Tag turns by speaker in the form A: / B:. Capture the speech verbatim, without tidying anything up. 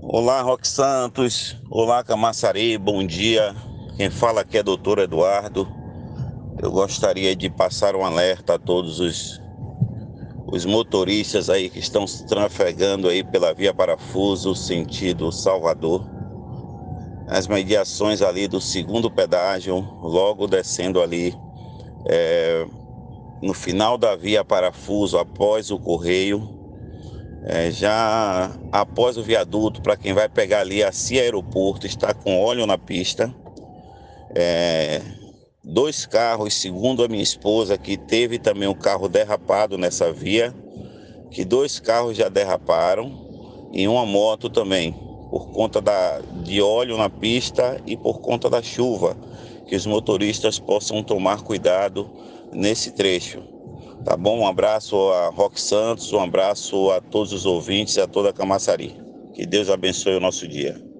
A: Olá, Roque Santos. Olá, Camaçari. Bom dia. Quem fala aqui é doutor Eduardo. Eu gostaria de passar um alerta a todos os, os motoristas aí que estão se trafegando aí pela Via Parafuso, sentido Salvador. As mediações ali do segundo pedágio, logo descendo ali é, no final da Via Parafuso, após o Correio. É, já após o viaduto, para quem vai pegar ali a C I A Aeroporto, está com óleo na pista. É, dois carros, segundo a minha esposa, que teve também um carro derrapado nessa via, que dois carros já derraparam, e uma moto também, por conta da, de óleo na pista e por conta da chuva, que os motoristas possam tomar cuidado nesse trecho. Tá bom? Um abraço a Roque Santos, um abraço a todos os ouvintes e a toda a Camaçari. Que Deus abençoe o nosso dia.